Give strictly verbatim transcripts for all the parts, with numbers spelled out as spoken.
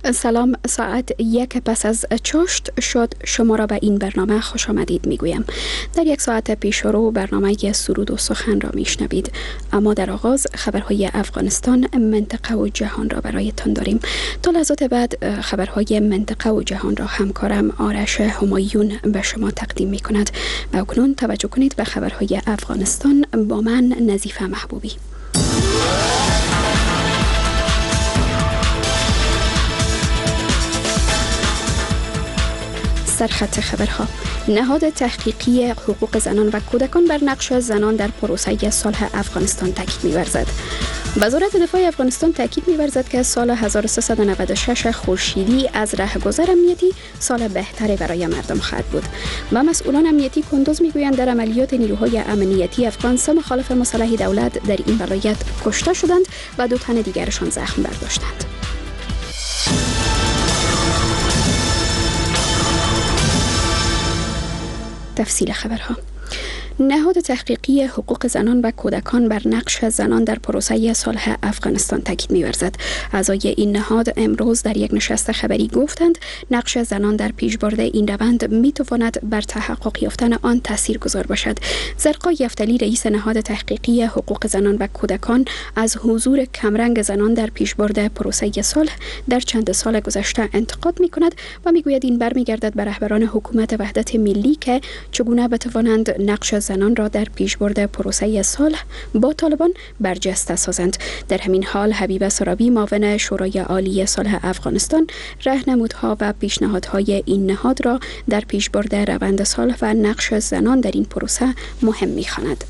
سلام، ساعت یک پس از چاشت شد. شما را به این برنامه خوش آمدید میگویم. در یک ساعت پیش رو برنامه سرود و سخن را میشنوید، اما در آغاز خبرهای افغانستان، منطقه و جهان را برایتان داریم. تا لحظات بعد خبرهای منطقه و جهان را همکارم آرش همایون به شما تقدیم می کند. و اکنون توجه کنید به خبرهای افغانستان با من نظیفه محبوبی. سرخط خبرها: نهاد تحقیقی حقوق زنان و کودکان بر نقش زنان در پروسه صلح افغانستان تاکید می‌ورزد. وزارت دفاع افغانستان تاکید می‌ورزد که سال هزار و سیصد و نود و شش خورشیدی از رهگذر امنیتی سال بهتری برای مردم خواهد بود. و مسئولان امنیتی کندوز می‌گویند در عملیات نیروهای امنیتی افغان سه مخالف مسلح دولت در این ولایت کشته شدند و دو تن دیگرشان زخم برداشتند. تفصیل خبرها: نهاد تحقیقی حقوق زنان و کودکان بر نقش زنان در پروسه صلح افغانستان تاکید می‌ورزد. اعضای این نهاد امروز در یک نشست خبری گفتند نقش زنان در پیشبرد این روند می‌تواند بر تحقق یافتن آن تاثیرگذار باشد. زرقای یفتلی، رئیس نهاد تحقیقی حقوق زنان و کودکان، از حضور کمرنگ زنان در پیشبرد پروسه صلح در چند سال گذشته انتقاد می‌کند و می‌گوید این برمیگردد به رهبران حکومت وحدت ملی که چگونه بتوانند نقش زنان را در پیشبرد پروسه صلح با طالبان برجسته سازند. در همین حال حبیبه سرابی، معاون شورای عالی صلح افغانستان، راهنمودها و پیشنهادهای این نهاد را در پیشبرد روند صلح و نقش زنان در این پروسه مهم می‌خواند.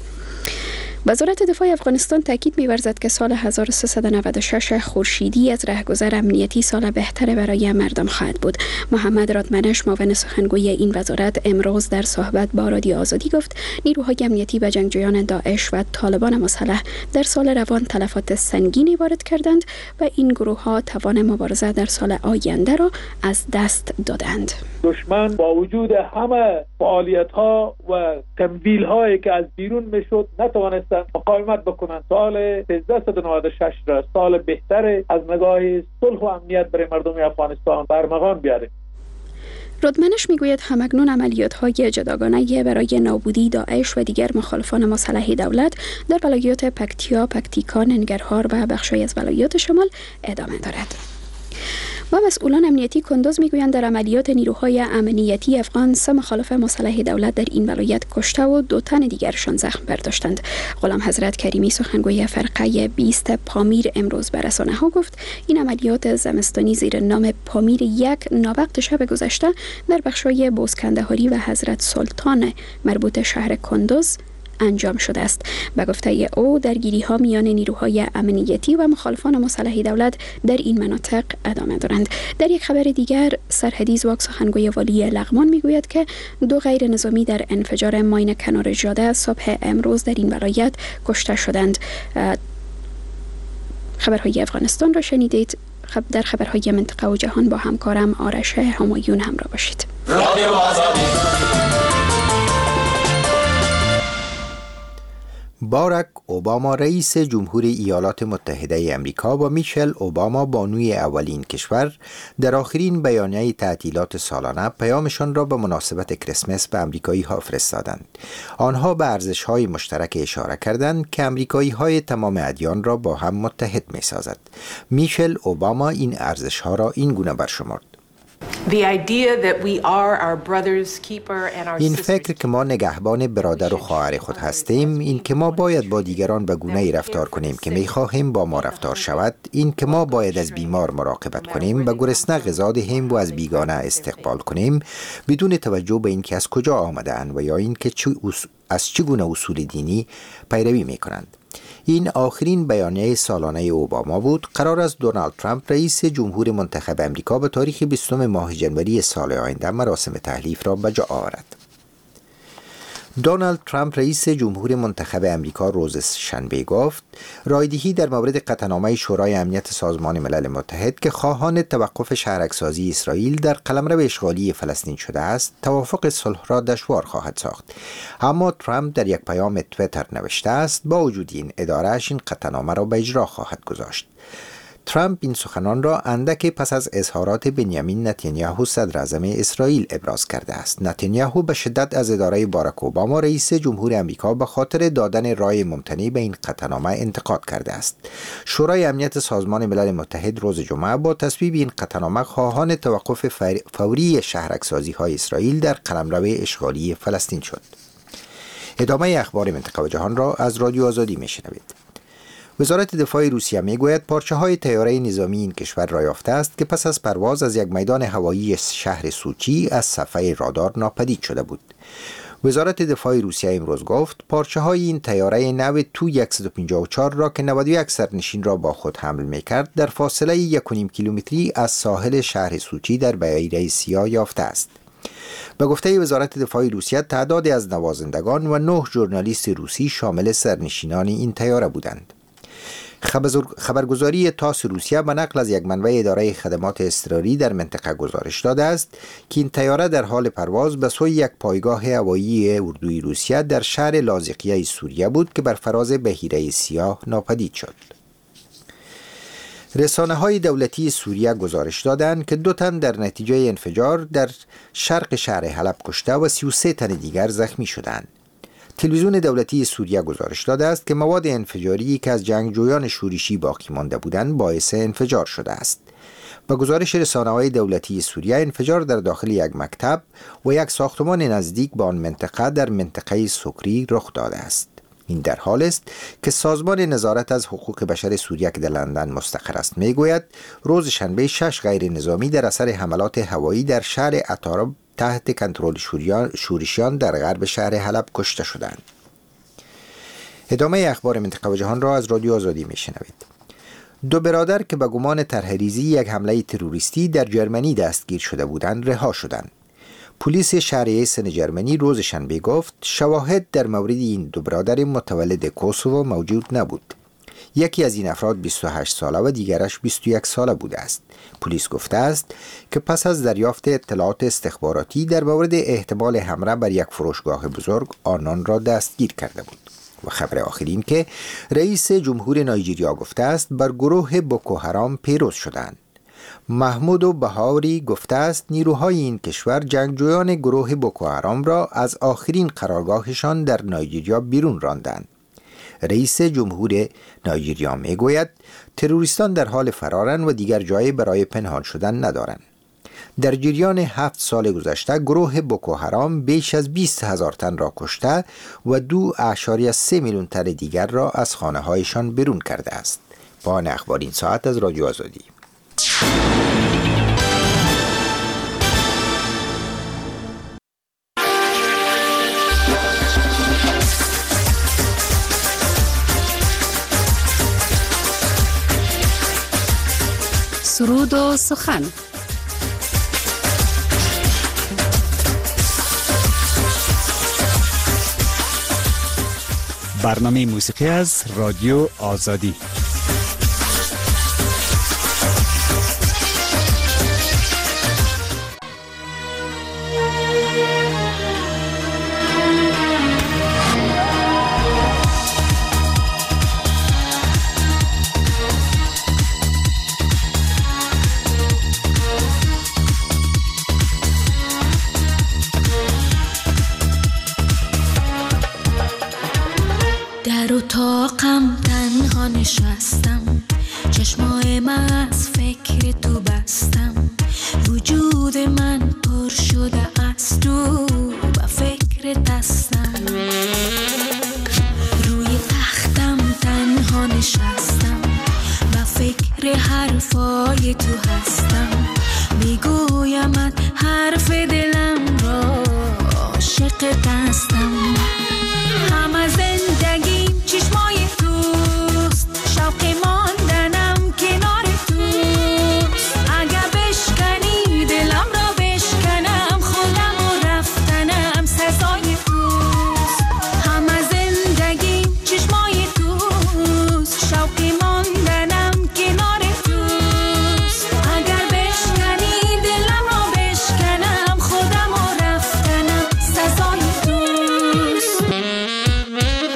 وزارت دفاع افغانستان تاکید می‌ورزد که سال هزار و سیصد و نود و شش خورشیدی از رهگذر امنیتی سال بهتر برای مردم خواهد بود. محمد رادمنش، معاون سخنگوی این وزارت، امروز در صحبت با رادیو آزادی گفت نیروهای امنیتی و جنگجویان داعش و طالبان مسلح در سال روان تلفات سنگینی وارد کردند و این گروه‌ها توان مبارزه در سال آینده را از دست دادند. دشمن با وجود همه فعالیت‌ها و تمویل‌هایی که از بیرون میشد نتوانست مقاومت بکنند. سال سیزده و نود و شش را سال بهتر از نگاه صلح و امنیت برای مردم افغانستان برمغان بیاره. رادمنش میگوید همکنون عملیات‌های جداگانه برای نابودی داعش و دیگر مخالفان مسلح دولت در ولایات پکتیا، پکتیکا، ننگرهار و بخشی از ولایات شمال ادامه دارد. و مسئولان امنیتی کندوز میگویند در عملیات نیروهای امنیتی افغان سه مخالف مسلح دولت در این ولایت کشته و دو تن دیگرشان زخم برداشتند. غلام حضرت کریمی، سخنگوی فرقه بیست پامیر، امروز به رسانه‌ها گفت این عملیات زمستانی زیر نام پامیر یک ناوقت شب گذشته در بخش‌های بوسکندهاری و حضرت سلطان مربوط شهر کندوز انجام شده است. به گفته او درگیری‌ها میان نیروهای امنیتی و مخالفان مسلح دولت در این مناطق ادامه دارند. در یک خبر دیگر، سرحدی زواک، سخنگوی والی لغمان میگوید که دو غیر نظامی در انفجار ماین کنار جاده صبح امروز در این ولایت کشته شدند. خبرهای افغانستان را شنیدید. در خبرهای منطقه و جهان با همکارم آرش همایون همراه باشید. باراک اوباما، رئیس جمهور ایالات متحده امریکا، و میشل اوباما، بانوی اولین کشور، در آخرین بیانیه تعطیلات سالانه پیامشان را به مناسبت کریسمس به امریکایی ها فرستادند. آنها به ارزش های مشترک اشاره کردند که امریکایی های تمام ادیان را با هم متحد می سازد. میشل اوباما این ارزش ها را این گونه برشمرد: این فکر که ما نگهبان برادر و خواهر خود هستیم، این که ما باید با دیگران به گونه‌ای رفتار کنیم که می‌خواهیم با ما رفتار شود، این که ما باید از بیمار مراقبت کنیم، به گرسنه غذا دهیم و از بیگانه استقبال کنیم، بدون توجه به اینکه از کجا آمده‌اند و یا اینکه از چگونه اصول دینی پیروی می‌کنند. این آخرین بیانیه سالانه اوباما بود. قرار است دونالد ترامپ، رئیس جمهور منتخب امریکا، به تاریخ بیستم ماه جنوری سال آینده مراسم تحلیف را به جا آورد. دونالد ترامپ، رئیس جمهور منتخب امریکا، روز شنبه گفت رایدهی در مورد قطعنامه شورای امنیت سازمان ملل متحد که خواهان توقف شهرک‌سازی اسرائیل در قلمرو اشغالی فلسطین شده است، توافق صلح را دشوار خواهد ساخت. اما ترامپ در یک پیام توییتر نوشته است با وجود این اداره‌اش این قطعنامه را به اجرا خواهد گذاشت. ترامپ این سخنان را اندکی پس از اظهارات بنیامین نتانیاهو صدر اعظم اسرائیل ابراز کرده است. نتانیاهو به شدت از اداره باراک اوباما رئیس جمهور آمریکا به خاطر دادن رای ممتنع به این قطعنامه انتقاد کرده است. شورای امنیت سازمان ملل متحد روز جمعه با تصویب این قطعنامه خواهان توقف فوری شهرک‌سازی های اسرائیل در قلمرو اشغالی فلسطین شد. ادامه اخبار منطقه و جهان را از رادیو آزادی میشنوید. وزارت دفاع روسیه میگوید پارچه های طیاره نظامی این کشور را یافته است که پس از پرواز از یک میدان هوایی شهر سوچی از صفحه رادار ناپدید شده بود. وزارت دفاع روسیه امروز گفت پارچه های این طیاره نو تو صد و پنجاه و چهار را که نود و یک سرنشین را با خود حمل میکرد در فاصله یک و نیم کیلومتری از ساحل شهر سوچی در بحیره سیاه یافته است. به گفته وزارت دفاع روسیه تعدادی از نوازندگان و نه ژورنالیست روسی شامل سرنشینان این طیاره بودند. خبرگزاری تاس روسیه به نقل از یک منبع اداره خدمات اضطراری در منطقه گزارش داده است که این طیاره در حال پرواز به سوی یک پایگاه هوایی اردوی روسیه در شهر لازقیه سوریه بود که بر فراز بحیره سیاه ناپدید شد. رسانه های دولتی سوریه گزارش دادند که دو تن در نتیجه انفجار در شرق شهر حلب کشته و سی و سه تن دیگر زخمی شدند. تلویزیون دولتی سوریه گزارش داده است که مواد انفجاری که از جنگجویان شورشی باقی مانده بودند باعث انفجار شده است. با گزارش رسانه‌های دولتی سوریه انفجار در داخل یک مکتب و یک ساختمان نزدیک به آن منطقه در منطقه سکری رخ داده است. این در حال است که سازمان نظارت از حقوق بشر سوریه که در لندن مستقر است میگوید روز شنبه شش غیر نظامی در اثر حملات هوایی در شهر عطارب تحت کنترل شورشیان در غرب شهر حلب کشته شدند. ادامه اخبار منطقه و جهان را از رادیو آزادی میشنوید. دو برادر که به گمان طرحریزی یک حمله تروریستی در جرمنی دستگیر شده بودند رها شدند. پلیس شهر ایسن جرمنی روز شنبه گفت شواهد در مورد این دو برادر متولد کوسوو موجود نبود. یکی از این افراد بیست و هشت ساله و دیگرش بیست و یک ساله بوده است. پلیس گفته است که پس از دریافت اطلاعات استخباراتی در مورد احتمال حمله بر یک فروشگاه بزرگ آنان را دستگیر کرده بود. و خبر آخرین که رئیس جمهور نایجریا گفته است بر گروه بوکو حرام پیروز شدند. محمود بهاری گفته است نیروهای این کشور جنگجویان گروه بوکو حرام را از آخرین قرارگاهشان در نایجریا بیرون راندند. رئیس جمهور نایجریا میگوید تروریستان در حال فرارن و دیگر جایی برای پنهان شدن ندارند. در جریان هفت سال گذشته گروه بوکو حرام بیش از بیست هزار تن را کشته و دو اعشاریه سه میلیون تن دیگر را از خانه هایشان بیرون کرده است. پایان اخبار این ساعت از رادیو آزادی. سرود و سخن. برنامه موسیقی از رادیو آزادی. در اتاقم تنها نشستم، چشمای من از فکر تو بستم، وجود من پر شده از تو و فکر دستم. روی تختم تنها نشستم و فکر حرفای تو هستم، میگویمت حرف دلم را عاشق دستم. همه زندگیم چشمای توست، شوق ماندنم کنار توست. اگه بشکنی دلم را بشکنم، خودم و رفتنم سزای توست. همه زندگیم چشمای توست، شوق ماندنم کنار توست. اگر بشکنی دلم را بشکنم، خودم و رفتنم سزای توست.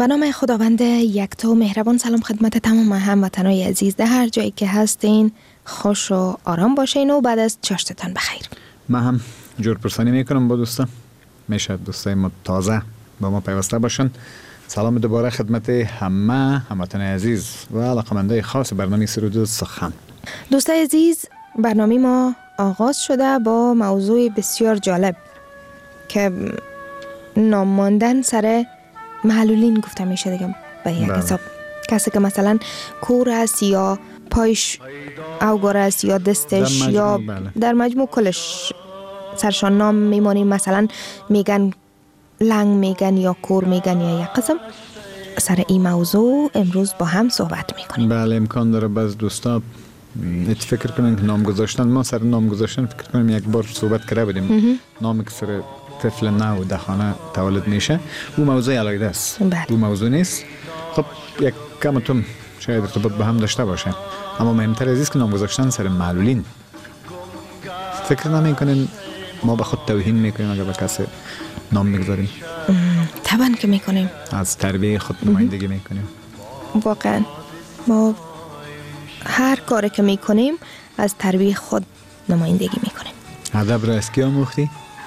به نام خداوند یکتا و مهربان. سلام خدمت تمام هموطنان عزیز در هر جایی که هستین، خوش و آرام باشین و بعد از چاشتتان بخیر. من هم جور پرسانی میکنم با دوستان، میشه دوستای ما تازه با ما پیوسته باشن. سلام دوباره خدمت همه هموطنان عزیز و علاقمندای خاص برنامه سرود سخن. دوستای عزیز، برنامه ما آغاز شده با موضوع بسیار جالب که نام ماندن سر معلولین گفته میشه دیگه. به یک حساب کسی که مثلا کور است یا پایش اوگار است یا دستش در یا بله. در مجموع کلش سرشان نام میمانیم، مثلا میگن لنگ میگن یا کور میگن یا یک قسم. سر این موضوع امروز با هم صحبت میکنیم. بله، امکان داره بعض دوستا ات فکر کنن که نام گذاشتن، ما سر نام گذاشتن فکر کنیم یک بار صحبت کرده بودیم. نامی که سر طفل نو در خانه تولد میشه او موضوع علاقه است. بله. او موضوع نیست. خب یک کمتون شاید ارتباط با هم داشته باشه، اما مهمتر از است که نام گذاشتن سر معلولین. فکر نمیکنین ما به خود توهین میکنیم اگر به کسی نام میگذاریم؟ طبعا که میکنیم، از تربیه خود نمایندگی میکنیم. واقعا ما هر کاری که میکنیم از تربیه خود نمایندگی میکنیم. ادب را از کی آموختی؟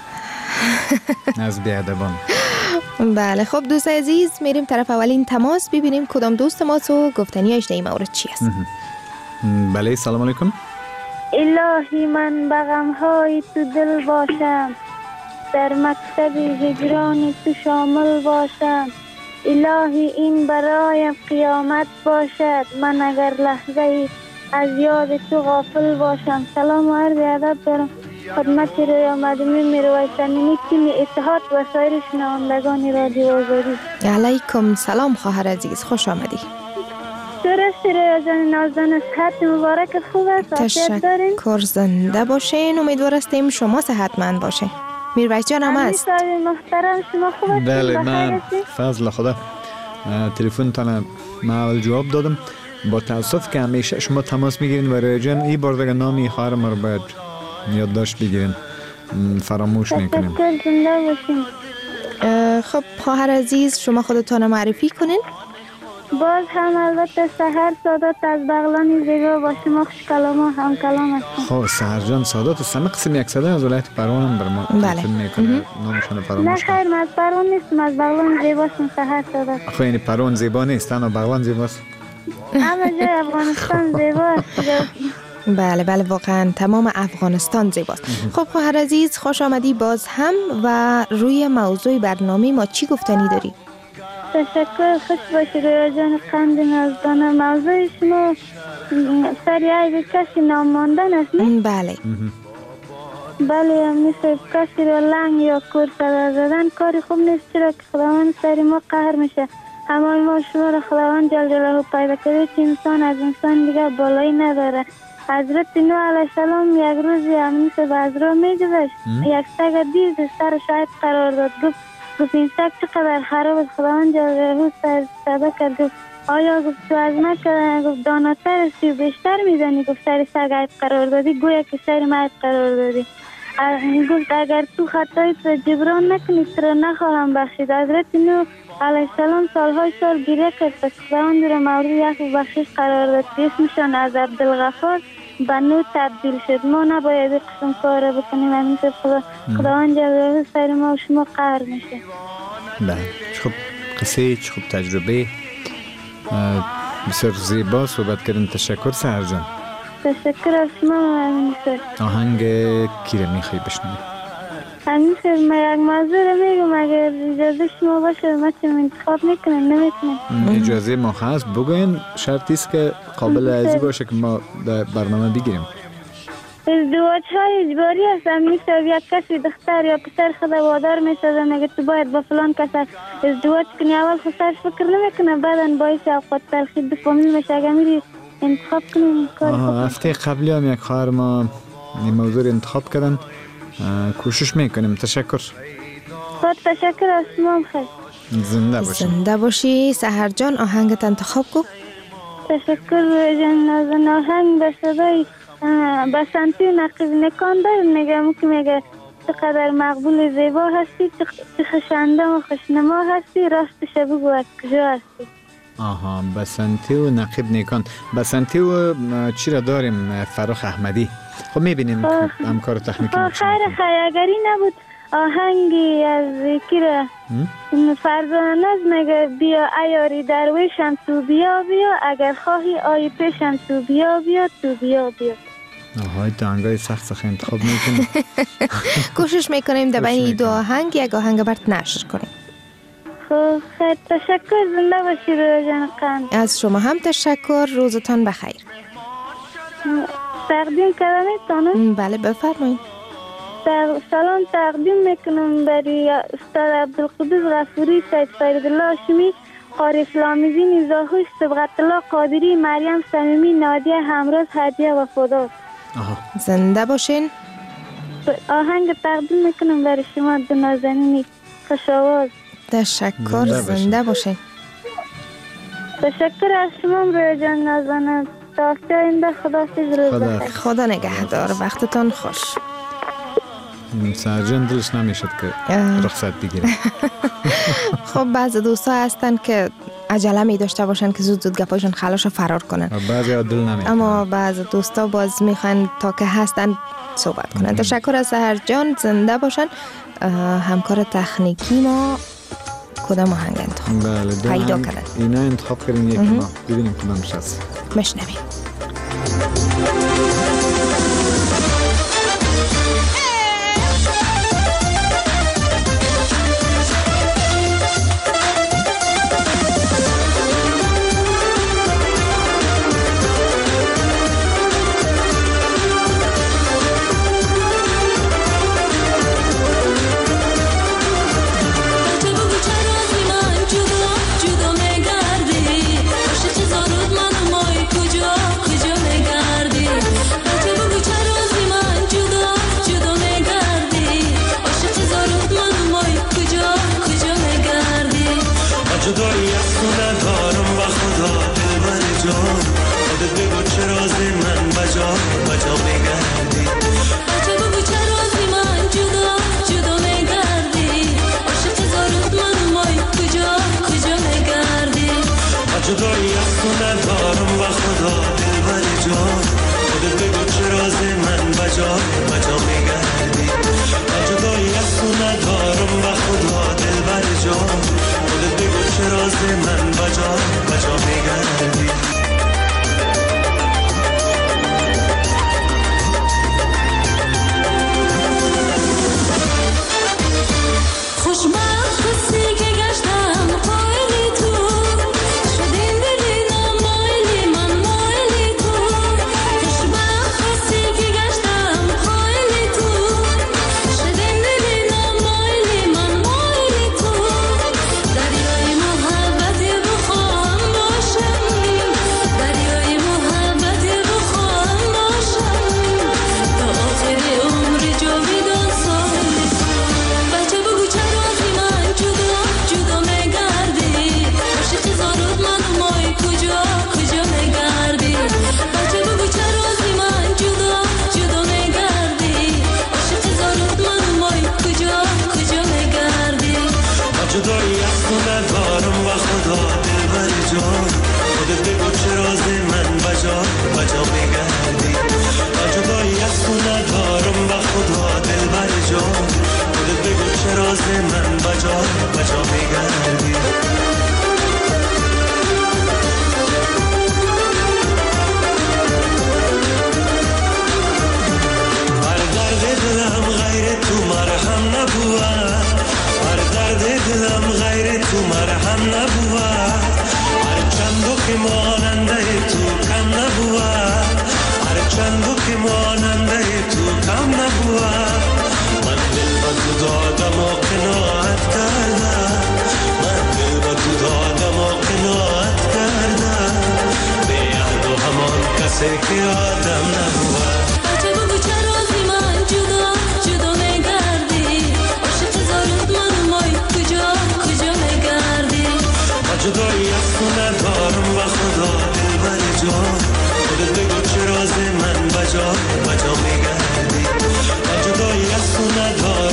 از بیادبان. بله. خب دوست عزیز، میریم طرف اولین تماس ببینیم کدام دوست ما تو گفتنیاش در این مورد چی است. بله، سلام علیکم. الهی من به غم‌های تو دل باشم، در مکتب هجران تو شامل باشم. الهی این برای قیامت باشد، من اگر لحظه از یاد تو غافل باشم. سلام و عرض ادب دارم خدمت رویا مدنی میروی سمینی، تیم اتحاد و سایر شنوندگان رادیو آزادی. علیکم سلام خواهر عزیز، خوش آمدی. درست رویا جان نازدان، صحت مبارک خوب است؟ تشکر، زنده باشین. امیدوار هستیم شما صحتمند باشین. میرویس جان هم است؟ محترم، شما خوب هستید؟ بله، من فضل خدا تلفن تان من اول جواب دادم. با تاسف که همیشه شما تماس میگیرین و رویا جان این بار دیگه نامی خواهر ما رو باید یادداشت بگیرین، فراموش میکنیم. خب خواهر عزیز، شما خودتان معرفی کنین. باز هم البته سحر سادات از بغلان زیبا با شما خوش کلام و هم کلام هستم. خب سحر جان سادات سمه قسم یک صده از ولایت پروان هم بر ما تلفن میکنه، نامشون فراموش. نه خیر، من از پروان نیستم، از بغلان زیباستم. سحر سادات. خب یعنی پروان زیبا نیست، تنها بغلان زیباست. همه جای افغانستان زیباست. بله بله، واقعا تمام افغانستان زیباست. خب خواهر عزیز، خوش آمدی باز هم. و روی موضوع برنامه ما چی گفتنی داری؟ تشکر، خوش باشی رویا جان قند نازدانه. موضوع شما سری عیب کسی نام ماندن است نه؟ بله بله، مثل کسی رو لنگ یا کور صدا زدن کاری خوب نیست، چرا که خداوند سری ما قهر میشه. همه ما شما را خداوند جل جلاله پیدا کرده که انسان از انسان دیگه بالایی نداره. حضرت نوح علیه السلام یک روزی همین به از راه میگذشت، یک سگ دید سر شاید قرار داد. گفت گفت این سگ چقدر خراب است. خداوند جل جلاله سر صدا کرد، گفت آیا گفت تو از من که گفت داناتر هستی و بیشتر میدانی گفت سر سگ عیب قرار دادی، گویا که سر من عیب قرار دادی. گفت اگر تو خطایی تو جبران نکنی تو را نخواهم بخشید. حضرت نوح علیه السلام سالهای سال گریه کرد، پس خداوند را مورد عفو و بخشش قرار داد. اسمشان از عبدالغفار به نوح تبدیل شد. ما نباید این قسم کار را بکنیم، همین که خدا خداوند جل جلاله سر ما و شما قهر میشه. بله، خب قصه چه خوب تجربه بسیار زیبا صحبت کردن. تشکر سحر جان. تشکر از شما. همین آهنگ کی را میخوای بشنوی؟ همین سر ما یک موضوع رو میگم، اگر اجازه شما باشه ما چون انتخاب میکنم نمیتونم. اجازه ما هست بگوین، شرطی است که قابل ارزی باشه که ما در برنامه بگیریم. ازدواج های اجباری هست. مثل یک کسی دختر یا پسر خود وادار میسازه میگه تو باید با فلان کس ازدواج کنی، اول خود سرش فکر نمیکنه، بعدن باعث اوقات تلخی دو فامیل میشه. اگر میری انتخاب کنیم کار خوب. هفته قبلی هم یک خواهر ما این موضوع انتخاب کردن، کوشش میکنیم. تشکر. خود تشکر از شما. خیلی زنده باشی. زنده باشی. سحر جان آهنگت انتخاب کو. تشکر جان. نازن آهنگ به صدای بسنتی نقیب نکان داره میگه، که میگه چقدر مقبول زیبا هستی، چه خشنده و خوشنما هستی، راستش بگو از کجا هستی؟ آها، بسنتی و نقیب نیکان. بسنتی و چی را داریم؟ فراخ احمدی. خب میبینیم همکار تکنیکی ما خیر خیر اگری نبود آهنگی از کی را فرزانه مگه بیا ایاری درویشم تو بیا بیا، اگر خواهی آی پیشم تو بیا بیا تو بیا بیا. آهای تو آهنگای سخت سخت انتخاب میکنیم. کوشش میکنیم در بین این دو آهنگ یک آهنگ برات نشر کنیم. خب خیلی تشکر، زنده باشی رویا جان قند. از شما هم تشکر، روزتان بخیر. تقدیم کردم میتونم؟ بله بفرمایید. سلام تقدیم میکنم برای استاد عبدالقدوس غفوری، سید فریدالله هاشمی، قاری اسلامیدین زاهوش، صبغت الله قادری، مریم صمیمی، نادیه همراز، هدیه وفادار. آها، زنده باشین. آهنگ تقدیم میکنم برای شما دو نازنینی خوش آواز. تشکر، زنده باشین. تشکر از شما رویا جان نازنین. تا هفته آینده خداحافظ، روز بخیر. خدا نگهدار، وقتتان خوش. سرجان دلش نمیشد که رخصت بگیره. خب بعض دوستا هستن که عجله می داشته باشن که زود زود گپاشون خلاص فرار کنن، بعضی دل نمیکنن، اما بعض دوستا باز میخوان تا که هستن صحبت کنن. تشکر از سحر جان، زنده باشن. همکار تکنیکی ما کدام آهنگ انتخاب بله پیدا کردن؟ اینا انتخاب کردن یکی ما ببینیم کدامش هست. مشنویم. من بجا بجا میگردی، جدایی از تو ندارم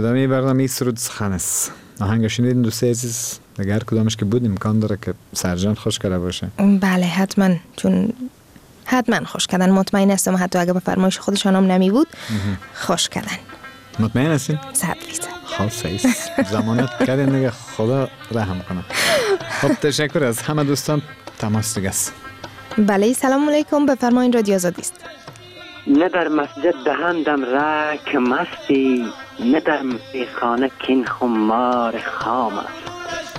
ادامه برنامه سرود سخن است. آهنگ شنیدین دوست عزیز؟ اگر کدامش که بود امکان داره که سرجان خوش کرده باشه. بله حتما، چون حتما خوش کردن، مطمئن هستم حتی اگه به فرمایش خودشان هم نمی بود خوش کردن. مطمئن هستین؟ صد فیصد. خب صحیح زمانت کردین دیگه، خدا رحم کنه. خب تشکر از همه دوستان. تماس دیگه است. بله سلام علیکم، بفرمایید رادیو آزادی است. نه در مسجد دهندم را که مستی، نه در میخانه کین خمار خام است.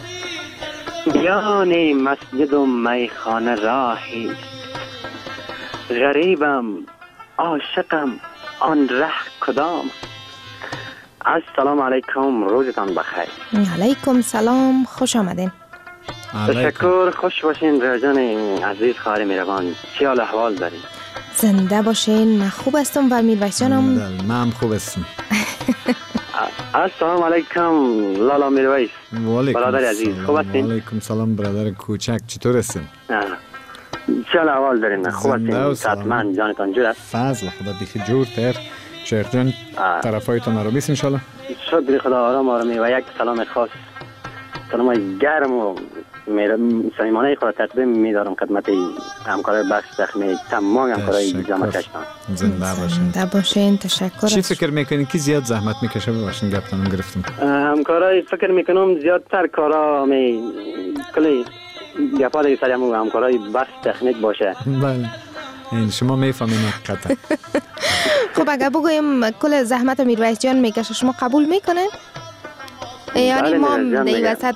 میان مسجد و میخانه راهی، غریبم عاشقم آن ره کدام. السلام علیکم، روزتان بخیر. علیکم سلام، خوش آمدین. تشکر، خوش باشین رجان عزیز خواهر میروان. چی حال احوال دارین؟ زنده باشین. من خوب هستم و میرویس جانم. من خوب هستم. السلام علیکم لالا میرویس برادر عزیز، خوب هستین؟ علیکم سلام برادر کوچک، چطور هستین؟ چی حال احوال دارین؟ خوب هستین؟ صحتمند، جانتان جور است؟ فضل خدا بیخی جور تر. شیخ جان طرفایتان رو بیست انشالله. شد بی خدا آرام آرامی. و یک سلام خاص، سلام گرم و صمیمانه خود تقدیم می‌دارم خدمت همکارای بخش تخمی، تمام همکارای جامعه کشتان. زنده باشین. زنده باشین. تشکر. چی فکر میکنین که زیاد زحمت میکشه؟ باشین گفتم گرفتم. همکارای فکر میکنم زیادتر کارا می کلی گپا دیگه سری همون همکارای بخش تکنیک باشه. بله این شما میفهمین قطعا. خب اگر بگویم کل زحمت میرویس جان میکشه، شما قبول میکنین؟ یعنی ما در وسط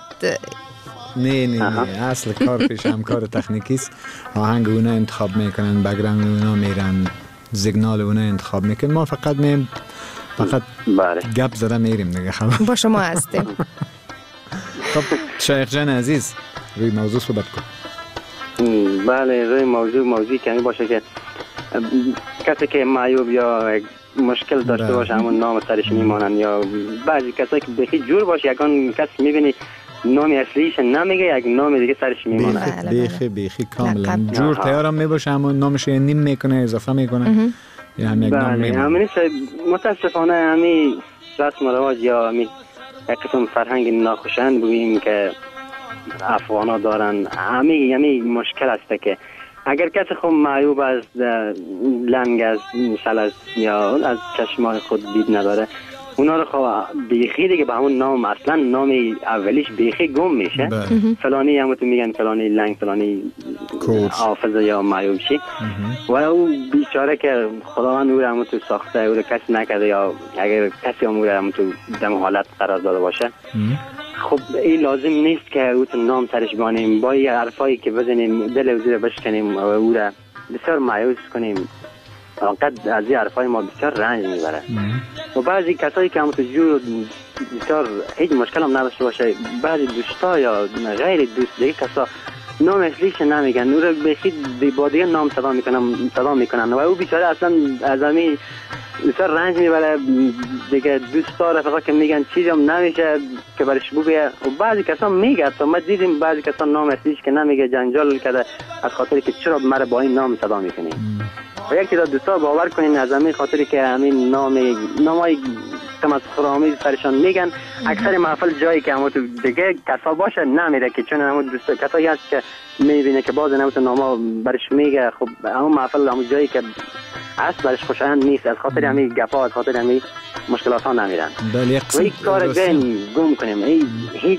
نه نه نه اصل کار پیش همکار تکنیکی است. آهنگ اونا انتخاب میکنن، بگرنگ اونا میرن، سیگنال اونا انتخاب میکنن، ما فقط میم فقط گپ زده میریم دیگه. خب با شما هستیم. خب شیخ جان عزیز روی موضوع صحبت کن. بله روی موضوع موضوعی کمی باشه که کسی که معیوب یا مشکل داشته باشه همون نام سرش میمانن، یا بعضی کسایی که بخی جور باشه یکان کس میبینی نام اصلیش نمیگه، یک نام دیگه سرش میمانه. بیخی بیخی کاملا جور تیارم میباشه همون نامش نیم میکنه، اضافه میکنه یا هم یک نام میمانه. همین متاسفانه همین رسم و رواج یا همین یک قسم فرهنگ ناخوشایند بگوییم که افغانا دارن، همین همین مشکل است که اگر کسی خود معیوب از لنگ از مثل از یا از چشمای خود دید نداره، اونا رو خب بیخی دیگه به همون نام اصلا نام اولیش بیخی گم میشه. فلانی همون تو میگن فلانی لنگ، فلانی حافظه یا معیوب شی. و او بیچاره که خداوند او رو همون تو ساخته، او رو کسی نکرده، یا اگر کسی همون رو همون تو دم حالت قرار داده باشه، خب این لازم نیست که او تو نام سرش بانیم، با یه حرفایی که بزنیم دل او رو بشکنیم و او رو بسیار مایوس کنیم. واقعا از این حرفای ما بسیار رنج میبره. و بعضی کسایی که هم تو جور بسیار هیچ مشکل هم نداشته باشه، بعضی دوستا یا غیر دوست دیگه کسا نام اصلیش نمیگن، او رو بخید با دیگه نام صدا میکنن صدا میکنن و او بیچاره اصلا از همین بسیار رنج میبره دیگه. دوستا رفقا که میگن چیزی هم نمیشه که برش بگه، و بعضی کسا میگه، تو ما دیدیم بعضی کسا نام اصلیش که نمیگه جنجال کرده از خاطری که چرا مرا با این نام صدا میکنیم. و یکی دو دوستا باور کنین از همین خاطری که همین نام نامای تمسخرآمیز سرشان میگن، اکثر محفل جایی که همون دیگه کسا باشه نمیره که چون همون دوستا کسایی هست که میبینه که باز همون ناما برش میگه، خب همون محفل همون جایی که هست برش خوشایند نیست، از خاطر همین گپا از خاطر همین مشکلات ها نمیرن. و این کار گین گم کنیم، این هیچ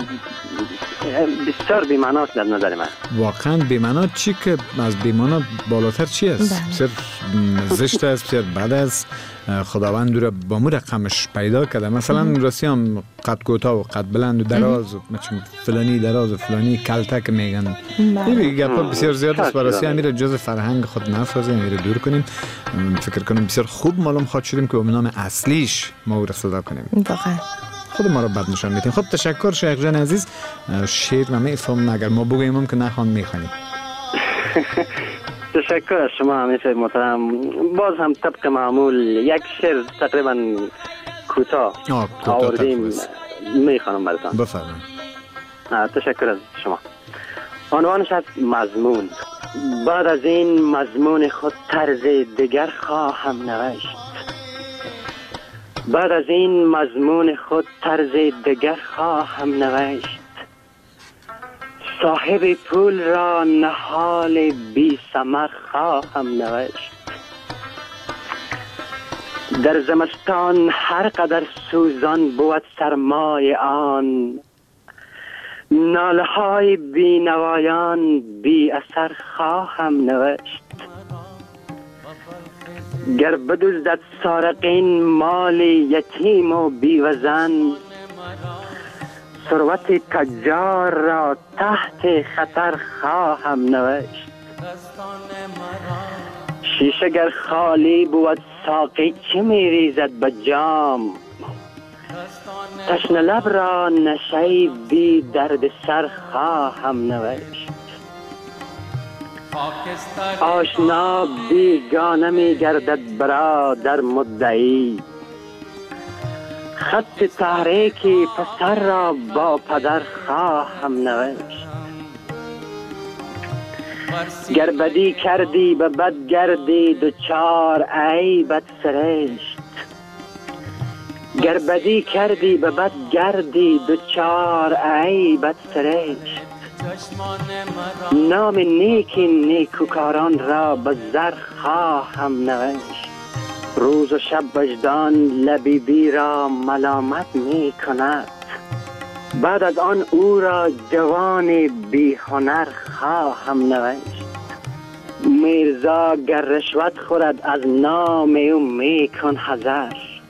بسیار بی‌معناست در نظر من. واقعا بی‌معنا چی که از بی‌معنا بالاتر چی است؟ بسیار زشت است، بسیار بد است. خداوند رو با مو رقمش پیدا کرده. مثلا راستی هم قد کوتاه و قد بلند و دراز و فلانی دراز و فلانی کلتک میگن. این گپا بسیار زیاد است. راستی امیر جز فرهنگ خود نسازیم، امیر دور کنیم. فکر کنم بسیار خوب معلوم خواهد شدیم که به نام اصلیش ما او را صدا کنیم. واقعا خود ما رو بد نشان میدیم. خب تشکر شیخ جان عزیز. شعر من میفهم اگر ما بگوییم هم که نخوان میخوانیم. تشکر از شما همیشه محترم. باز هم طبق معمول یک شعر تقریبا کوتاه آوردیم، میخوانم براتون. بفرمایید. تشکر از شما. عنوانش از مضمون. بعد از این مضمون خود طرز دیگر خواهم نوشت. بعد از این مضمون خود طرز دیگر خواهم نوشت. صاحب پول را نهال بی ثمر خواهم نوشت. در زمستان هر قدر سوزان بود سرمای آن، ناله های بی نوایان بی اثر خواهم نوشت. گر بدزدد سارقین مال یتیم و بیوزن، ثروت تجار را تحت خطر خواهم نوشت. شیشه گر خالی بود ساقی چه میریزد به جام، تشنه لب را نشهی بی درد سر خواهم نوشت. آشنا بیگانه می گردد برادر مدعی، خط تحریکی پسر را با پدر خواهم نوشت. گر بدی کردی به بد گردی دوچار عیبت سرشت. گر بدی کردی به بد گردی دوچار عیبت سرشت. نام نیک نیکوکاران را به زر خواهم نوشت. روز و شب وجدان لبی بی را ملامت می کند، بعد از آن او را جوان بی هنر خواهم نوشت. میرزا گر رشوت خورد از نام او می کن حذر.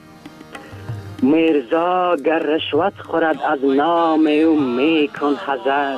میرزا گر رشوت خورد از نام او می کن حذر.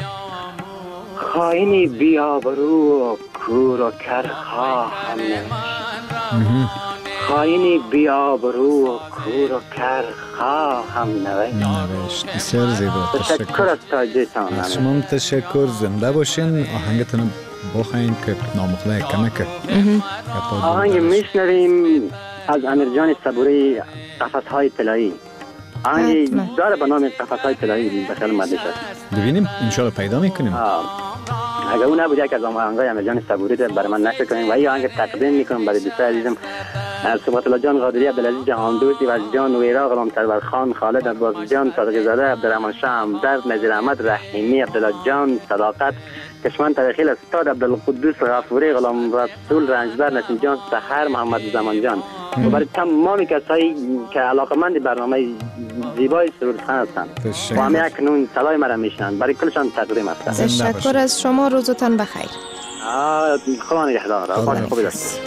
خائنی بیابرو و کور و کر خواهم نوشت. خائنی بیابرو و کور و کر خواهم نوشت. بسیار زیبا. تشکر از توجهتان. از شما هم تشکر. زنده باشین. آهنگتون بخواین که نامخلای کمک. آهنگ میشنویم از امیر جان صبوری، قفس های طلایی. آهنگ داره به نام قفس های طلایی، به خیلی مدش است. ببینیم انشاءالله پیدا میکنیم. اگر اون نبود یک از آهنگای امیر جان صبوری برای من نشر کنیم و این آهنگ تقدیم میکنم برای دوستای عزیزم صبحت الله جان قادری، عبدالعزیز جهاندوستی و جان ویرا، غلام سرور خان، خالد عباس جان، صادق زاده، عبدالرحمن شاه همدرد، نظیر احمد رحیمی، عبدالله جان، صداقت، کشمن تاریخی، استاد عبدالقدوس غفوری، غلام رسول رنجبر، نسیم جان سحر، محمد زمان جان و برای تمامی کسایی که علاقمند برنامه زیبای سرودخان هستند و همه اکنون صدای مرا میشنند، برای کلشان تقدیم هستند. تشکر از شما. روزتان بخیر. خدا نگهدار. حال خوبی داشته.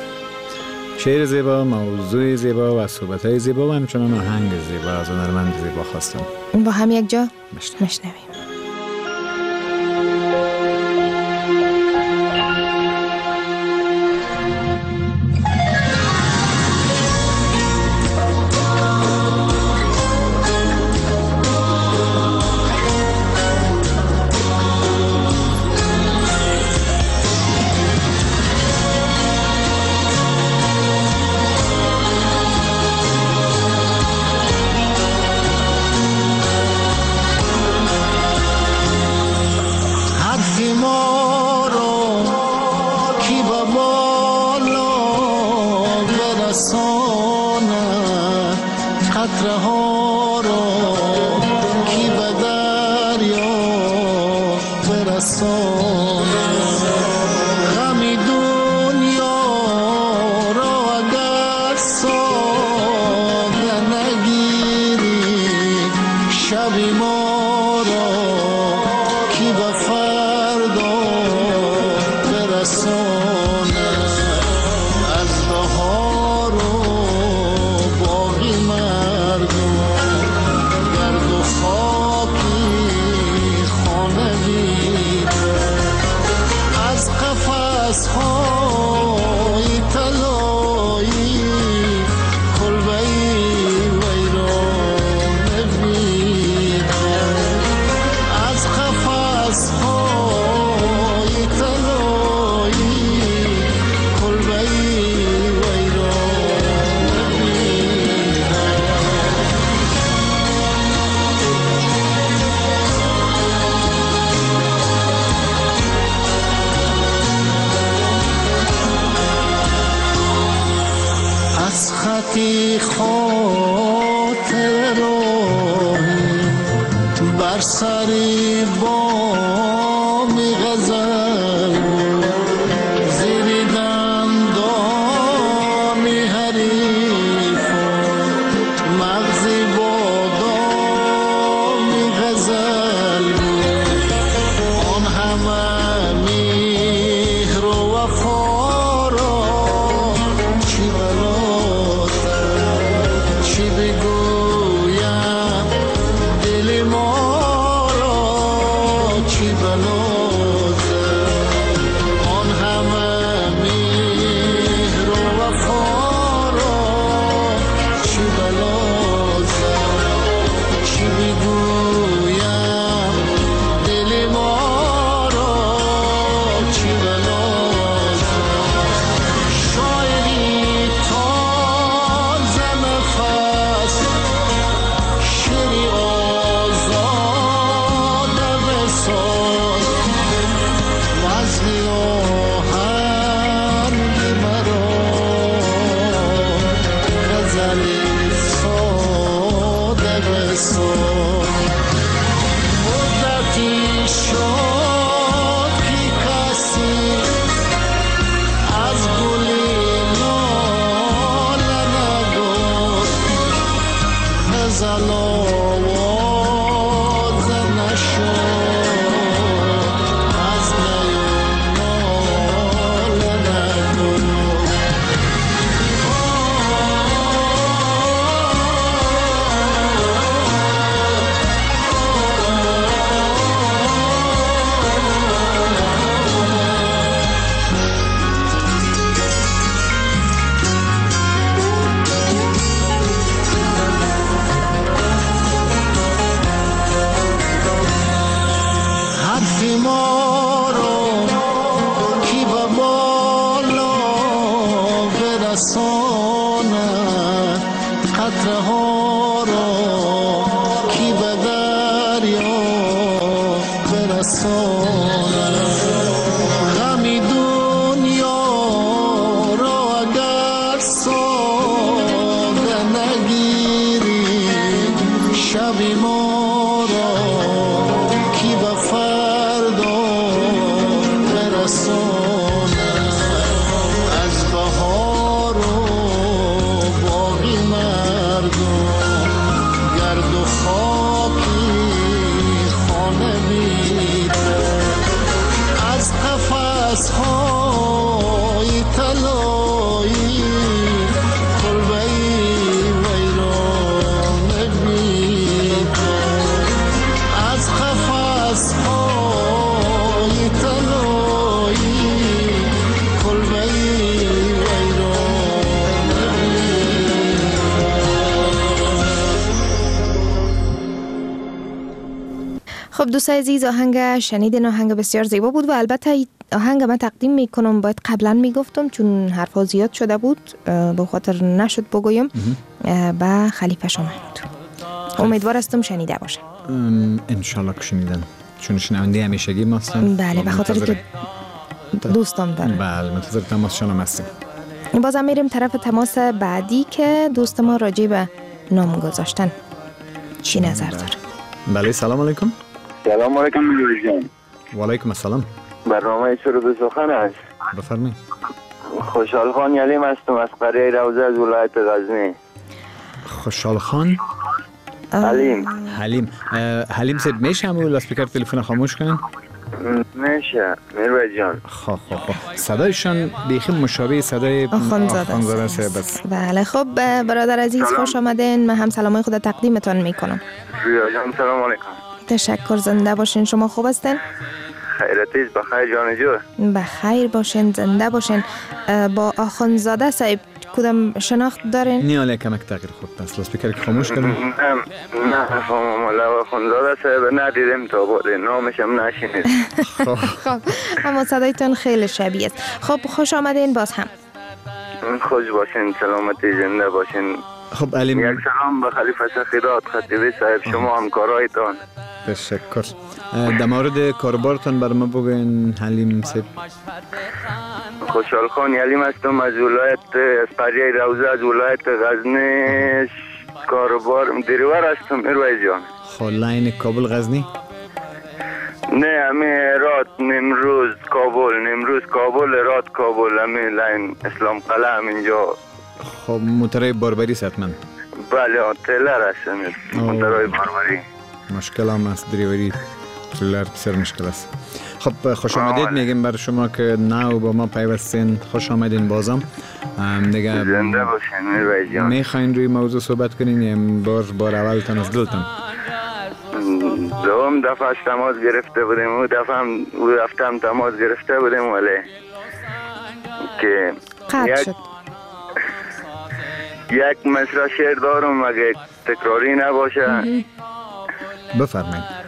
شعر زیبا، موضوع زیبا و صحبت‌های زیبا و همچنان آهنگ زیبا از هنرمند زیبا خواستم. با هم یک جا میشنویم. خطی خود بر سری بام غزل زیر دندان حریف مغزی بادام غزل آن همه مهر و وفا را چی بلاتر چی بگویم دل ما را چی بلاتر آن همه مهر و وفا را چی بلاتر چی بگویم دل ما را چی بلاتر شاعری تازه نفس شعری آزاده بساز وزن آهنگ مرا غزلی ساده بساز مدتی شد که کسی از گل لاله نگفت غزل آواز نشد از نی و ناله نگفت حرف ما رو کی به بالا برساند قطره ها را کی به دریا برساند غمی دنیا را اگر ساده نگیری شب ما را کی به فردا برساند از بهار و باقی مردم گرد و خاکی خانه بیده از قفس های طلایی کلبه ویران بیده از قفس های طلایی کلبه ویران خب دوستای عزیز، آهنگ شنیدین، آهنگ بسیار زیبا بود و البته این آهنگ من تقدیم میکنم، باید قبلا میگفتم چون حرفا زیاد شده بود به خاطر نشد بگویم. به خلیفه شما امیدوار هستم شنیده باشه. انشالله که شنیدن، چون شنونده همیشگی ما هستم. بله، به خاطر که دوستم دارم. بله، منتظر تماسشان هم هستیم. بازم میریم طرف تماس بعدی که دوست ما راجع به نام گذاشتن چی نظر داره. بله، سلام علیکم. سلام علیکم میروز جان. و علیکم السلام. برنامه شروع به سخن است. بفرمایید. خوشحال خان یلیم هستم از قریه روزه از ولایت غزنی. خوشحال خان حلیم. حلیم حلیم صاحب میشه همون لاسپیکر تلفن خاموش کنین؟ میشه میروز جان. خب خب خب صدایشان بیخی مشابه صدای آخانزاده است. بس. بله، خب برادر عزیز خوش آمدین. من هم سلامای خود تقدیمتان میکنم. جان سلام علیکم. تشکر، زنده باشین. شما خوب هستین؟ خیرتیز بخیر جان جو. بخیر باشین، زنده باشین. با آخانزاده صاحب کدام شناخت دارین؟ نیاله کمک تغییر خود پس لاسپیکر که خاموش کنیم. نه نه فهمم ولی آخانزاده صاحب ندیدم تا بود، نامش هم نشینید. خب اما صدایتون خیلی شبیه است. خب خوش آمدین باز هم. خوش باشین، سلامتی، زنده باشین. خب علیم یک سلام به خلیفه سخیرات خطیبی صاحب، شما همکارایتان. تشکر. در مورد کاربارتان بر ما بگوین حلیم صاحب. خوشحال خان یلیم هستم از ولایت از قریه روزه از ولایت غزنی. کاربار دریور هستم میرویز جان. خب لاین کابل غزنی؟ نه همین هرات نمروز کابل، نمروز کابل، هرات کابل، همین لاین اسلام قلعه همینجا. خب موترهای باربری حتما؟ بله تلر هست همین موترهای باربری. مشکل هم است دریوری ترلر بسیار مشکل است. خب خوش آمدید میگیم برای شما که نو با ما پیوستین. خوش آمدین بازم دیگه. زنده باشین میروی جان. میخواین روی موضوع صحبت کنین یا بار بار اولتان از دلتان؟ دوم دفعه تماس گرفته بودیم، او دفعه هم او دفعه هم تماس گرفته بودیم ولی که قطع شد. یک مصرع شعر دارم اگه تکراری نباشه. بفرمایید.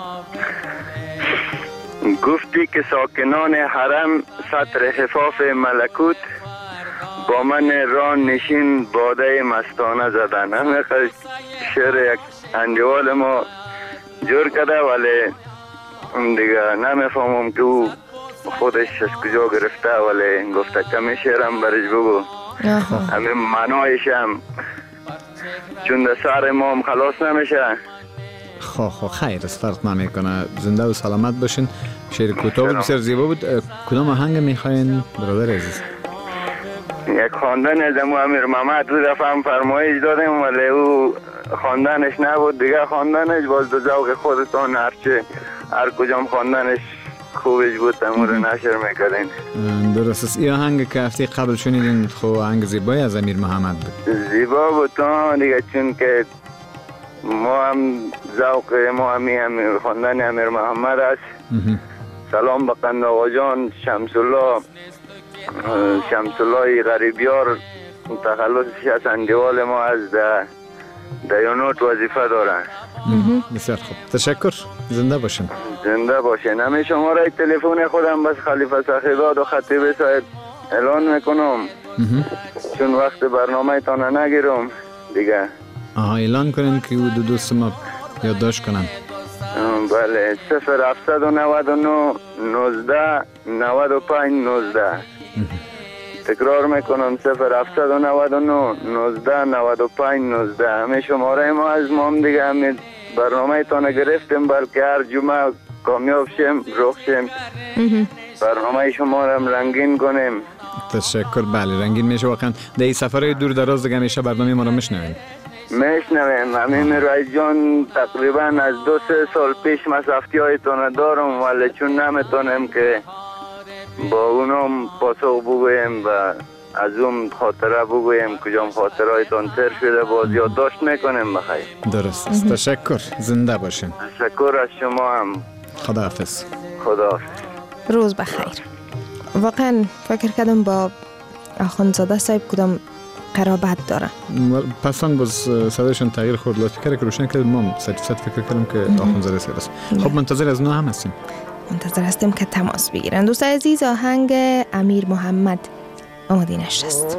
گفتی که ساکنان حرم سطر خفاف ملکوت با من ران نشین باده مستانه زدن. همه شعر یک انجوال ما جور کرده ولی دیگه نمیفهمم که او خودش از کجا گرفته ولی گفته کمی شعرم برش بگو. همین معنایش هم چون در سر ما هم خلاص نمیشه. خب خب خیر است، فرق نمیکنه. زنده و سلامت باشین. شعر کوتاه بود بسیار زیبا بود. کدام آهنگ میخواین برادر عزیز؟ یک خواندن از امو امیر محمد دو دفعه هم فرمایش دادیم ولی او خواندنش نبود دیگه. خواندنش باز به ذوق خودتان هرچه هر کجام خواندنش خوبش بود امو رو نشر میکردین. درست است. این آهنگ که هفته قبل شنیدین خب آهنگ زیبایی از امیر محمد بود. زیبا بود تا دیگه چون که ما هم ذوق ما همی امیر خواندن امیر محمد است. سلام به قند آقا جان شمس الله شمس الله غریبیار تخلصش از اندیوال ما از دیانوت وظیفه دارن. بسیار خوب، تشکر. زنده باشین. زنده باشین. همه شماره تلفن خودم بس خلیفه سخیزاد و خطیب صاحب اعلان میکنم چون وقت برنامه تانه نگیرم دیگه. آها اعلان کنین که دو دوست ما یادداشت کنن. بله صفر هفتصد و نود و نه نوزده نود و پنج نوزده. تکرار میکنم صفر هفتصد و نود و نه نوزده نود و پنج نوزده. همه شماره ما از ما هم دیگه همین برنامه تانه گرفتیم بلکه هر جمعه کامیاب شیم رخ شیم برنامه شما را هم رنگین کنیم. تشکر. بله رنگین میشه واقعا. در این سفرهای دور دراز دیگه همیشه برنامه ما را میشنویم. میشنویم. همین روی جان تقریبا از دو سه سال پیش مسافتی هایتون دارم ولی چون نمیتونم که با اونم پاسخ بگویم و از اون خاطره بگویم کجام خاطره هایتون تر شده باز یادداشت میکنیم. بخیر. درست است. تشکر. زنده باشین. تشکر از شما هم. خداحافظ. خداحافظ. روز بخیر. واقعا فکر کردم با آخوندزاده صاحب کدام قرابت داره. پسان باز صدایشون تغییر خورد لطفی کرده که روشن کرد ما صد فیصد فکر کردم که آخوندزاده صاحب است. خب منتظر از نو هم هستیم. منتظر هستیم که تماس بگیرن. دوست عزیز آهنگ امیر محمد آمادینش است.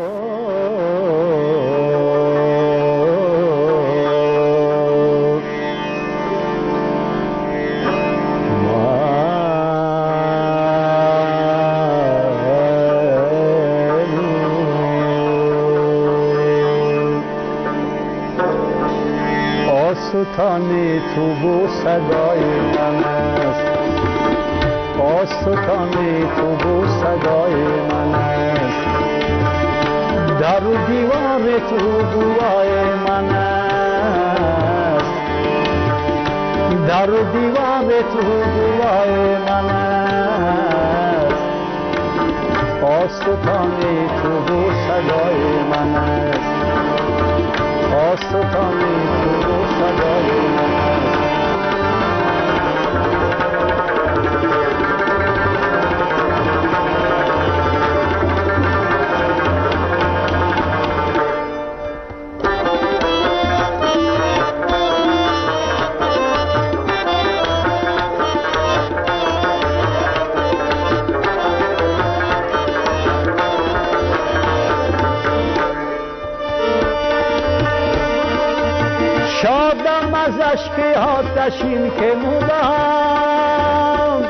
آستانه تو و صدای من است، آستانه تو و صدای من است، در دیوار تو گواه من است، در دیوار تو گواه من است، آستانه تو و صدای من است، آستانه تو و صدای من است. شادم از اشک آتشین که مودم،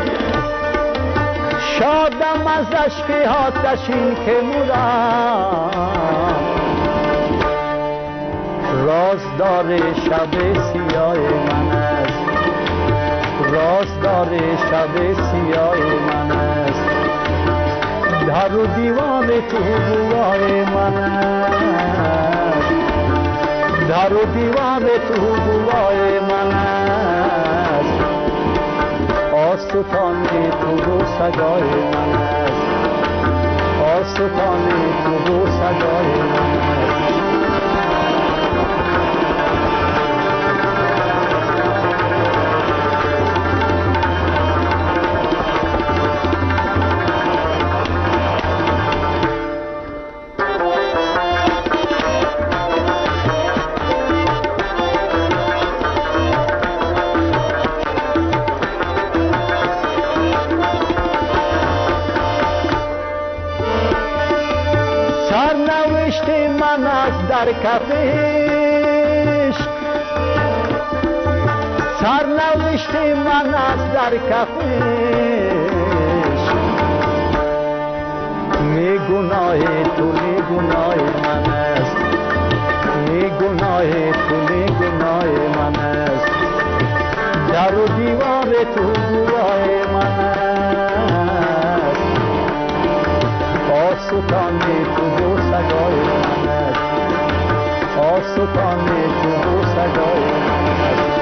شادم از اشک آتشین که مودم، رازدار شب سیاه من است، رازدار شب سیاه من است، در و دیوار تو گواه من است، در و دیوار تو گواه من است، آستان تو و صدای من است، آستان تو و صدای من است. در کف عشق سرنوشت من است، در کف عشق می گناه تو می گناه من است، می گناه تو می گناه من است، در و دیوار تو گواه من است، آستان تو دو سگاه من است، آستان تو و صدای من است.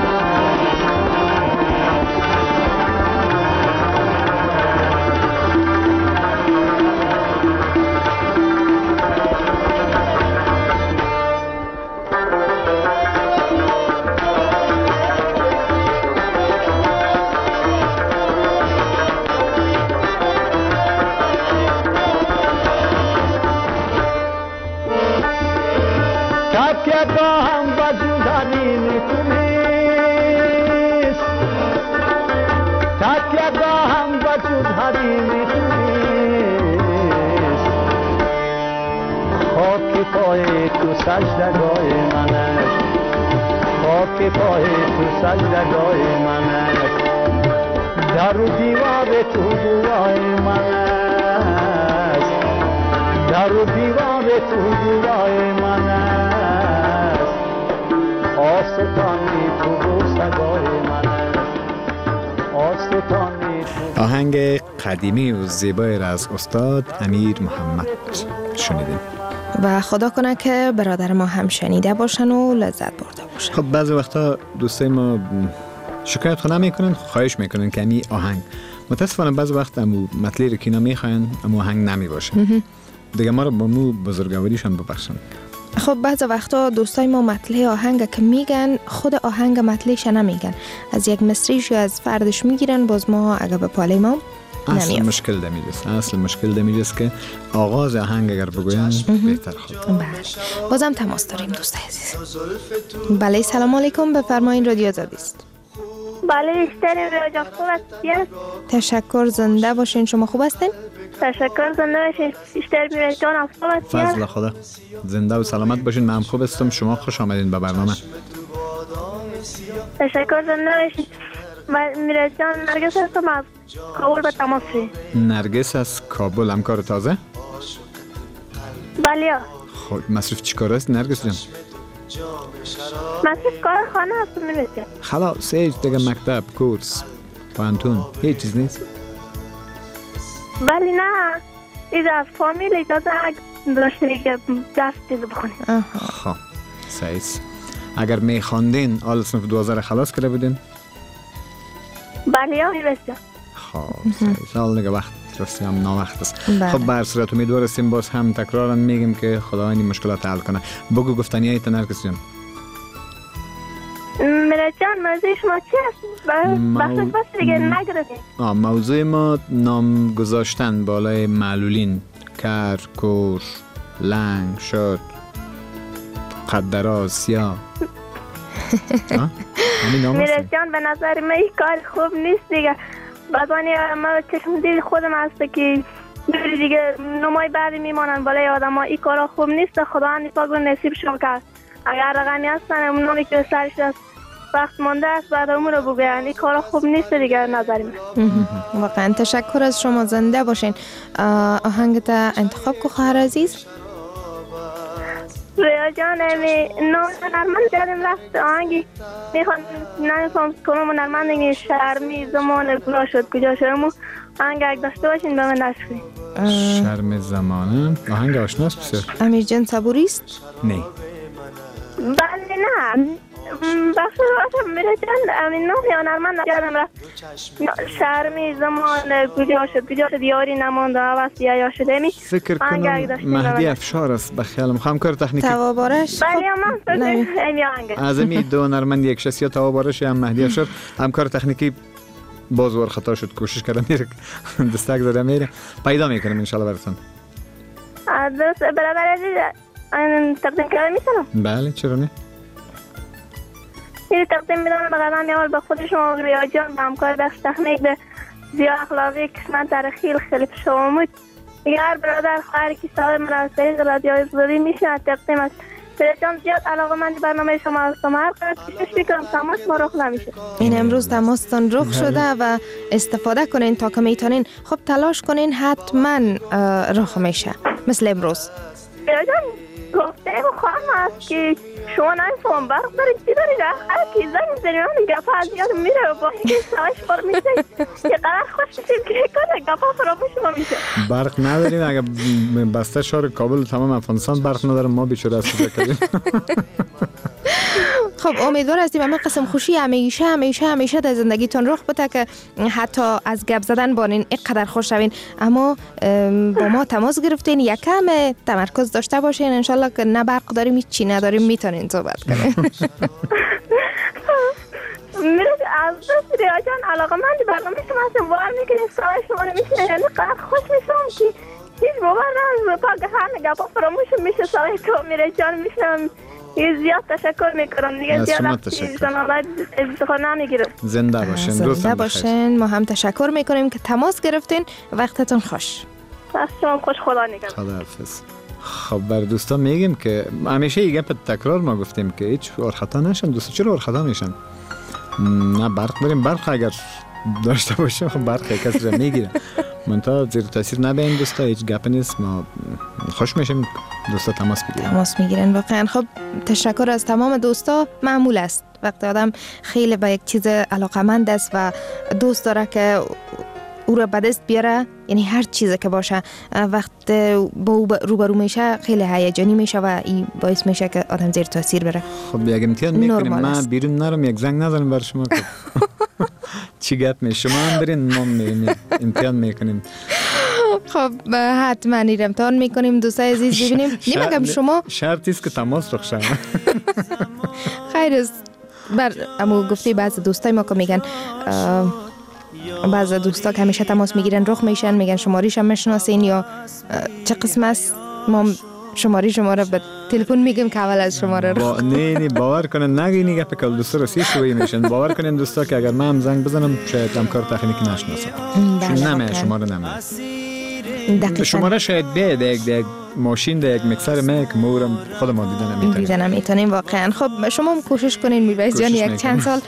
تکیه‌گاهم وجودانی تو نیست، تکیه‌گاهم وجودانی تو نیست، خاک پای تو سجدگاه من است، خاک پای تو سجدگاه من است، در و دیوار تو گواه من است، در و دیوار تو گواه من است، آستانی تو و صدای من است، آستانی تو. آهنگ قدیمی و زیبایی را از استاد امیر محمد شنیدیم و خدا کنه که برادر ما هم شنیده باشن و لذت برده باشن. خب بعضی وقتا دوستای ما شکایت خود نمیکنن، خواهش میکنن که امی آهنگ، متاسفانه بعضی وقت امو مطلعی رو که نمیخواین امو آهنگ نمی باشه دیگه، ما رو با مو بزرگواریشان ببخشن. خب بعضی وقتا دوستای ما مطلع آهنگ که میگن خود آهنگ مطلعش نمیگن، از یک مصریش یا از فردش میگیرن، باز ما اگه به پاله ما اصل مشکل دمیجست، اصل مشکل دمیجست که آغاز آهنگ اگر بگوین بهتر خود. بله بازم تماس داریم دوست عزیز. بله سلام علیکم، بفرمایید رادیو آزادی است. بله اشتریم رادیو خوب است. تشکر، زنده باشین. شما خوب هستین؟ تشکر، زنده باشین. اشتریم رادیو خوب است. فضل خدا، زنده و سلامت باشین. من خوب هستم، شما خوش آمدین به برنامه. تشکر، زنده باشین. میرا جان، نرگس هستم از کابل به تماس. نرگس از کابل، همکار تازه؟ بله. خب مصرف چی کار است نرگس جان؟ مصرف کار خانه هستم میرا جان. خلاص هیچ دیگه مکتب، کورس، پانتون هیچ چیز نیست؟ بله نه، ایده از فامیل اجازه داشته که دست چیز بخونیم. خب سعیس، اگر میخواندین آل صنف دوازده خلاص کرده بودین؟ بله یا میرا جان. خب سعیس، حال دیگه وقت راستی هم ناوقت است. خب به هر صورت امیدوار هستیم باز هم تکرارا میگیم که خداوند این مشکلات حل کنه. بگو گفتنی هایت نرگس جان. میرا جان موضوع شما چی هست؟ بحث بس دیگه نگردیم. آه موضوع ما نام گذاشتن بالای معلولین، کر، کور، لنگ، شد، قد دراز، سیاه. میرا جان به نظر من این کار خوب نیست دیگه. بعضانی ما چشم دید خودم هست که دیگه نمای بعدی میمانن بالای آدم ها. این کارا خوب نیست. خداوند پاک رو نصیب شما کرد. اگر رقمی هستن اونونی که سرش است وقت مانده است بعد امون رو بگوین. این کارا خوب نیست دیگه نظر من. واقعا تشکر از شما، زنده باشین. آهنگت انتخاب کو خواهر عزیز؟ ریا جان امی نام هنرمند جدیم رفت آهنگی میخوان نمیفهم کنم هنرمند شرمی زمان گلا شد کجا شدم آهنگ اگه داشته باشین به من نشت کنیم. شرم زمانه آهنگ آشناست بسیار. امیر جان صبوری است؟ نه بله نه بخش باشم میره جان امین نام هنرمند جدیم رفت شرمی زمان کجا شد کجا شد یاری نمانده عوض یا شده می فکر کنم مهدی افشار است بخیالم همکار تکنیکی توابارش بله من فکر امی آهنگ از امی دو هنرمند یک شخص یا توابارش یا مهدی افشار همکار تکنیکی باز وار خطا شد کوشش کردم میره دستک زده میره پیدا میکنم انشالله براتون. دوست برادر عزیز تقدیم کردم میتونم؟ بله چرا نه؟ یه تقدیم میدونم به قدم اول به خود شما ریا جان به همکار بخش تخنیک به زیا اخلاقی قسمت تاریخی خیلی شما بود دیگه هر برادر خواهر که صاحب من از طریق رادیو آزادی میشن تقدیم است. ریا جان زیاد علاقه من برنامه شما هستم هر قدر کوشش میکنم تماس ما رخ نمیشه. این امروز تماستان رخ شده و استفاده کنین تا که میتونین. خب تلاش کنین حتما رخ میشه مثل امروز. ریا جان گفته و خواهم هست که شما نمیفهم برق دارید چی دارید هر کی زنگ میزنید اون گپا از یاد میره و با این سوش بار میشه یه قدر خوش میشیم که کنه گپا فراموش ما میشه. برق نداریم اگه بسته شهر کابل تمام افغانستان برق ندارم ما بیچاره استفاده کردیم. خب امیدوار هستیم همه قسم خوشی همیشه همیشه همیشه در زندگیتون رخ بده که حتی از گپ زدن با این اینقدر خوش شوین اما با ما تماس گرفتین یکم تمرکز داشته باشین انشالله که نه برق داریم هیچی نداریم میتونین صحبت کنین. میره از دست ریا جان علاقه من دی برنامه شما هستم باور میکنیم سوال شما رو میشنه یعنی قدر خوش میشم که هیچ باور نمیزم تا که هر گپا فراموش میشه سوال تو میره جان میشنم. یه زیاد تشکر میکنم دیگه زیاد جنابت استفاده نمیگیرم. زنده باشین. زنده باشین. ما هم تشکر میکنیم که تماس گرفتین. وقتتون خوش. شما خوش خدا نگهدار. خداحافظ. خب بر دوستان میگیم که همیشه یه گپ تکرار ما گفتیم که هیچ خطا نشن. دوستا چرا خطا میشن؟ نه برق بریم برق اگر داشته باشیم خب برق کسی رو میگیره. منتها زیر تاثیر نبین دوستا هیچ گپ نیست. ما خوش میشیم دوستا تماس بگیرن تماس میگیرن واقعا. خب تشکر از تمام دوستا. معمول است وقتی آدم خیلی به یک چیز علاقمند است و دوست داره که او را به دست بیاره یعنی هر چیزی که باشه وقت با او روبرو میشه خیلی هیجانی میشه و این باعث میشه که آدم زیر تاثیر بره. خب یک امتحان میکنیم من بیرون نرم یک زنگ نزنم بر شما چی گپ می شما هم برین ما میریم امتحان میکنیم. خب حتما این امتحان میکنیم دوستای عزیز ببینیم. نمیگم شما شرطی است که تماس رخ شد. خیر است. بر اما گفتی بعضی دوستای ما که میگن بعضی دوستا که همیشه تماس میگیرن رخ میشن میگن شماریش هم میشناسین یا چه قسم است ما شماری شما را به تلفن میگیم که اول از شما را با... نه نه باور کنن نگی نگه پکل دوستا رو سی شوی میشن. باور کنن دوستا که اگر من هم زنگ بزنم شاید همکار تکنیکی نشناسم چون نمیه شما رو نمیه شما را شاید بیاد یک یک ماشین در یک مکسر میک مورم خود ما دیدن نمیتونیم دیدن نمیتونیم واقعا. خب شما هم کوشش کنین میبایز جان یک چند سال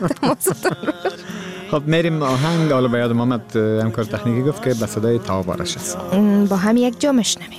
خب میریم آهنگ. حالا به یاد محمد همکار تکنیکی گفت که به صدای توابارش است. با هم یک جا میشنویم.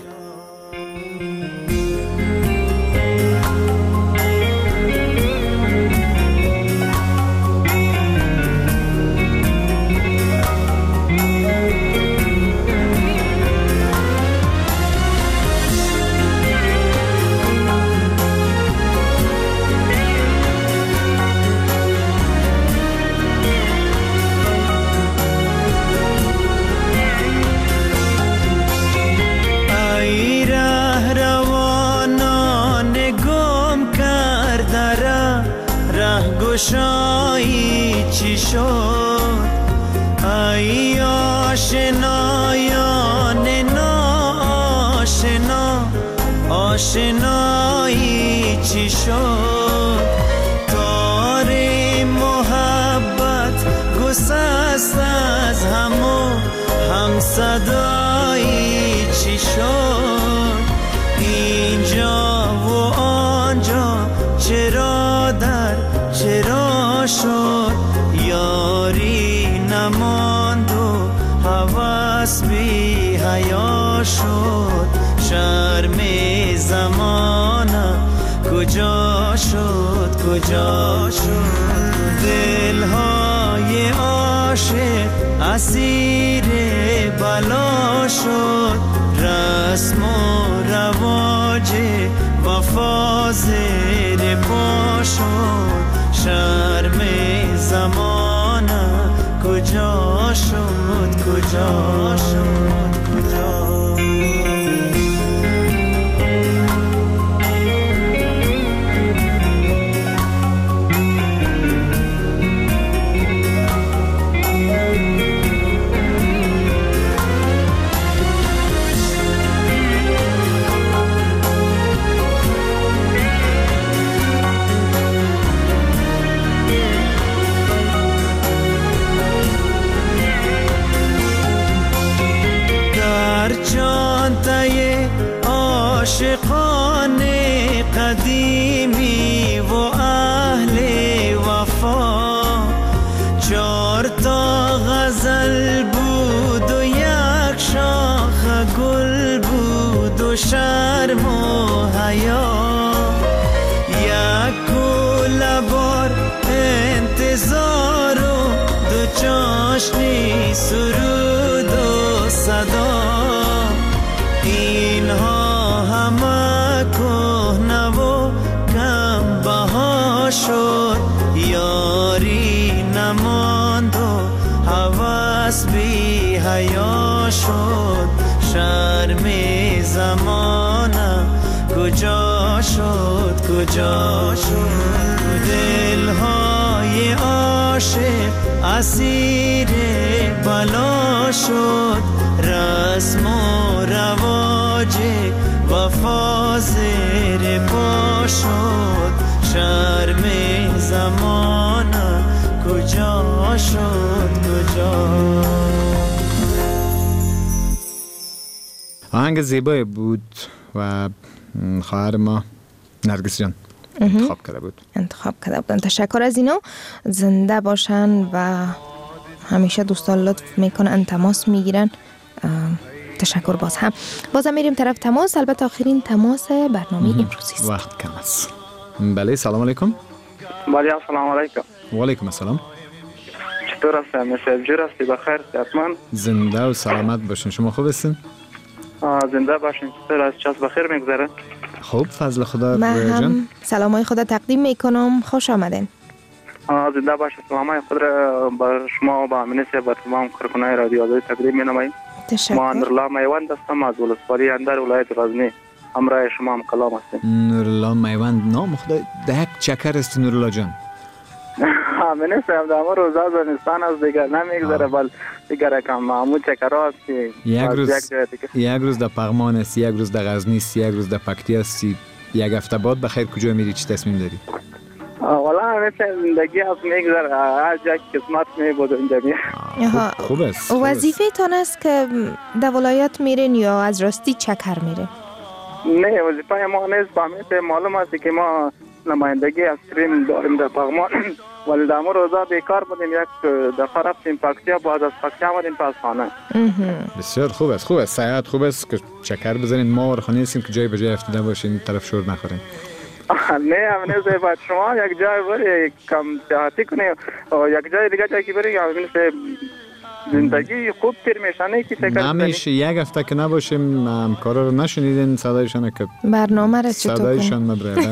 گشایی چی شد ای آشنایان ناآشنا آشنایی چی شد تار محبت گسست از همو هم صدایی چی شد اینجا و آنجا چرا در چرا شد یاری نماند و هوس بی حیا شد شرم زمان کجا شد کجا شد دلهای عاشق اسیر بلا شد رسم و رواج وفا زیر پا شد شرم زمانه کجا شد کجا شد کجا عاشقان قدیمی و اهل وفا چار تا غزل بود و یک شاخ گل بود و شرم و حیا یک کوله بار انتظار و دو چاشنی سرود و صدا اینها همه کهنه و کم بها شد یاری نماند و هوس بی حیا شد شرم زمانه کجا شد کجا شد دلهای عاشق اسیر بلا شد رسم و رواج وفا زیر پا شد شرم زمانه کجا شد کجا آهنگ زیبایی بود و خواهر ما نرگس جان انتخاب کرده بود انتخاب کرده بودن. تشکر از اینا، زنده باشن و همیشه دوستان لطف میکنن، تماس میگیرن. تشکر باز هم. بازم میریم طرف تماس، البته آخرین تماس برنامه امروزی است. وقت کم است. بله سلام علیکم. بله سلام علیکم. و علیکم السلام. چطور هستی؟ مثل جور هستی؟ بخیر حتما. زنده و سلامت باشین. شما خوب هستین؟ زنده باشین. چطور از چاس بخیر میگذره؟ خوب فضل خدا. من هم سلامای خدا تقدیم میکنم. خوش آمدین. زنده باشین. سلامای خود را بر شما و با منیسه بر تمام کارکنان رادیو آزادی تقدیم مینماییم. تشکر. ما نورالله میوند هستم از ولسوالی اندر ولایت غزنی. همراه شما هم کلام هستیم. نورالله میوند نام خدا ده چکر است نورالله جان. منیسه هم دامه روزا زنستان از دیگر نمیگذره بل دیگر کم معمول چکرها است که یک روز یک روز در پغمان است، یک روز در غزنی است، یک روز در پکتیا است. یک هفته بعد بخیر کجا میری؟ چی تصمیم داری؟ والا مثل زندگی هست میگذره، هر جا قسمت میبود اینجا میره. خوب است. وظیفه تان است که در ولایت میرین یا از راستی چکر میره؟ نه وظیفه ما نیست. با میشه معلوم است که ما نمایندگی از کریم داریم در پغمان ولی در روزا بیکار بودیم. یک دفعه رفتیم پکتیا، بعد از پکتیا آمدیم پس خانه. بسیار خوب است. خوب است. سیاحت خوب است که چکر بزنین. ما ورخانه هستیم که جای به جای افتاده باشین، طرف شور نخورین. نه همین است. بعد شما یک جای بری کم سیاحتی کنی و یک جای دیگه جایی که بری همین است. زندگی خوب تیر میشنه که چکر نمیشه. یک هفته که نباشیم همکارا رو نشنیدین صدایشان که برنامه را چطور صدایشان مبرده.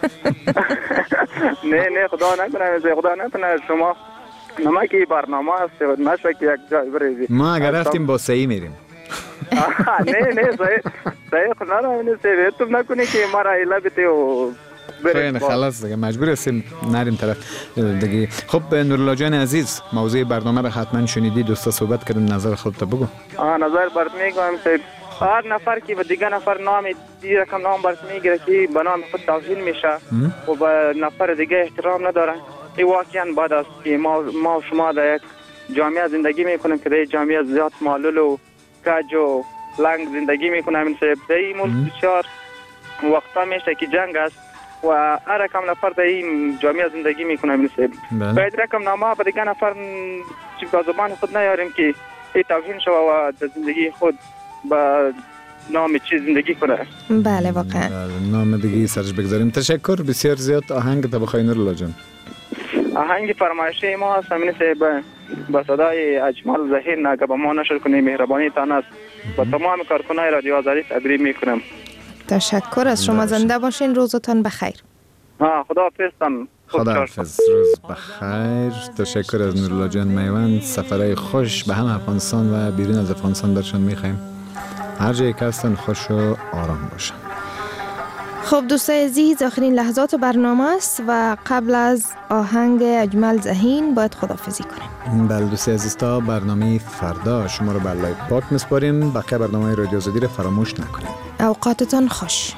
نه نه خدا نکنه خدا نکنه شما نمکی برنامه است و نشه که یک جای بریزی. ما اگر رفتیم با سعی میریم. نه نه سعی سعی خدا نمینه سعی تو نکنی که ما را ایلا بیتی و خیلی خلاص دیگه مجبور هستیم نریم طرف دیگه. خب نورالله جان عزیز، موضوع برنامه را حتما شنیدی، دوستا صحبت کردن، نظر خودت بگو. آ نظر برات میگم هر نفر که به دیگه نفر نام دیگه کم نام برات میگیره که به نام خود توهین میشه و به نفر دیگه احترام نداره. این واقعا بعد است که ما ما شما در یک جامعه زندگی میکنیم که در جامعه زیاد معلول و کج و لنگ زندگی میکنیم. این در این ملک بسیار وقتا میشه که جنگ است و هر کم نفر در این جامعه زندگی میکنیم. این باید رقم نامه به دیگه نفر چی به زبان خود نیاریم که این توهین شود و در زندگی خود با نام چی زندگی کنه. بله واقعا. بله نام دیگه سرش بگذاریم. تشکر بسیار زیاد. آهنگ تا بخوای نور الله جان. آهنگ فرمایشی ما هست همین به با صدای اجمل ظهیر نگه با ما نشر کنی مهربانی تان است. با تمام کارکنای رادیو آزادی تقدیم میکنم. تشکر از شما. زنده باشین. روزتان بخیر. ها خدا حافظتان. خداحافظ. روز بخیر. تشکر از نورالله جان میوند. سفرهای خوش به هم افغانستان و بیرون از افغانستان برشان میخوایم. هر جایی که هستن خوش و آرام باشن. خب دوستای عزیز آخرین لحظات برنامه است و قبل از آهنگ اجمل ذهین باید خداحافظی کنیم. بله دوستای عزیز تا برنامه فردا شما رو به الله پاک میسپاریم. بقیه برنامه رادیو آزادی رو فراموش نکنید. اوقاتتان خوش.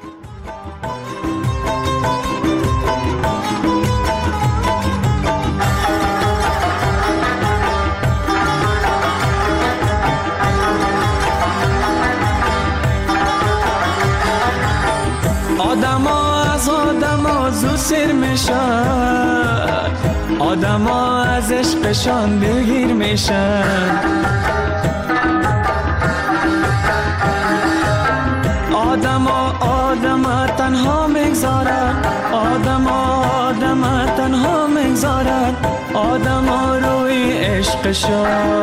آدم ها از آدم ها زو سر میشن، آدم ها از عشقشان دلگیر میشن. آدم ها آدم ها تنها میگذارن، آدم ها آدم ها تنها میگذارن. آدم ها روی عشقشان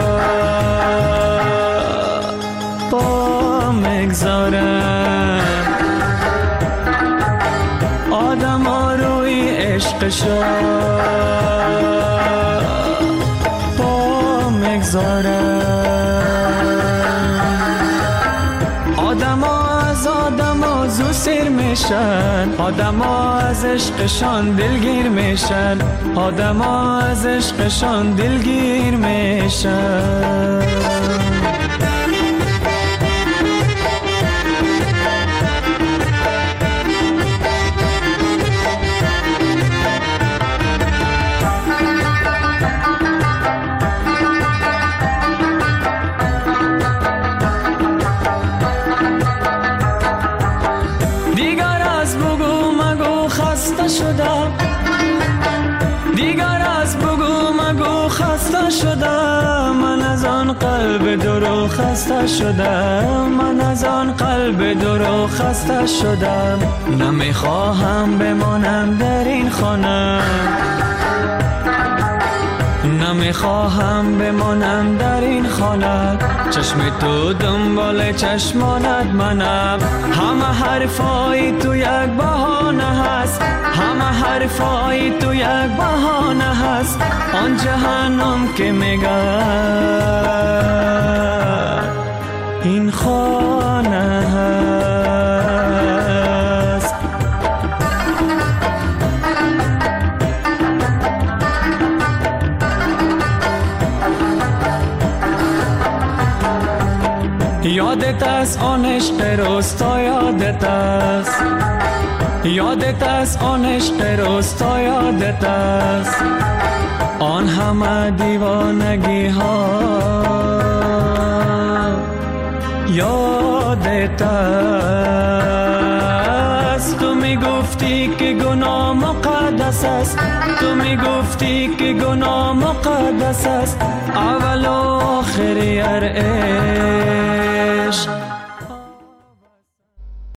با میگذارن. آدم ها روی عشقشان با میگذارن. آدم ها از آدم ها زو سیر میشن، آدم ها از عشقشان دلگیر میشن. آدم ها از عشقشان دلگیر میشن. شدم دیگر از بگو مگو خسته شدم. من از آن قلب درو خسته شدم. من از آن قلب درو خسته شدم. نمیخواهم بمانم در این خانه، نمیخواهم بمانم در این خانه. چشم تو دنبال چشمانت منم. همه حرفای تو یک بهانه هست، همه حرفای تو یک بهانه هست. آن جهنم که میگه این خانه هست. یادت است آن عشق روستا، یادت است، یادت است آن عشق روستا، یادت است آن همه دیوانگی ها، یادت است. تو میگفتی که گناه مقدس است، تو میگفتی که گناه مقدس است. اول و آخر هر عشق